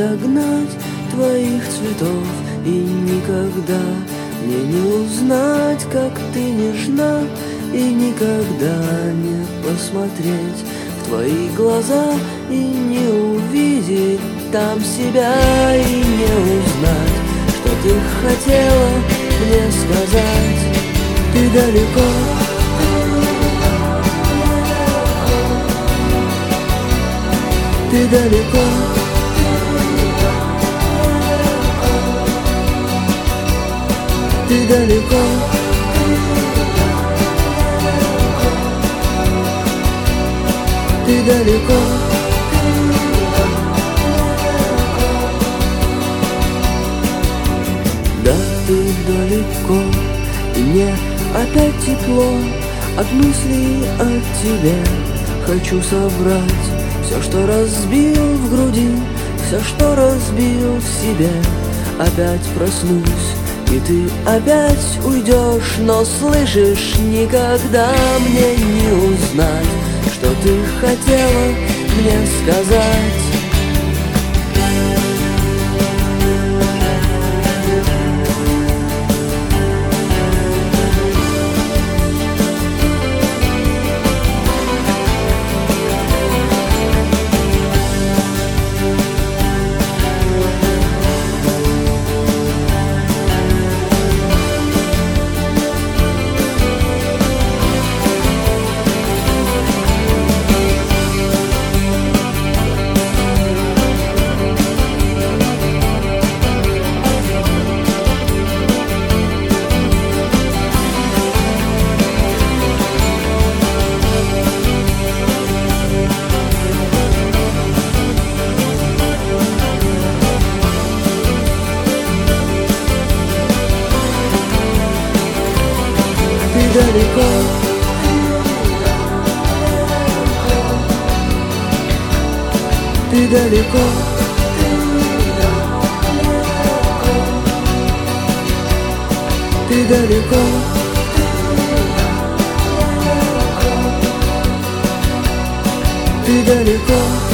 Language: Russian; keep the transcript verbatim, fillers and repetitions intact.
догнать твоих цветов, и никогда мне не узнать, как ты нежна, и никогда не посмотреть в твои глаза и не увидеть там себя, и не узнать, что ты хотела мне сказать. Ты далеко, ты далеко, ты далеко, ты далеко. Да, ты далеко, и мне опять тепло от мыслей о тебе. Хочу собрать все, что разбил в груди, все, что разбил в себе. Опять проснусь, и ты опять уйдешь, но слышишь, никогда мне не узнать, что ты хотела мне сказать. Ты далеко, ты далеко, ты далеко, ты далеко.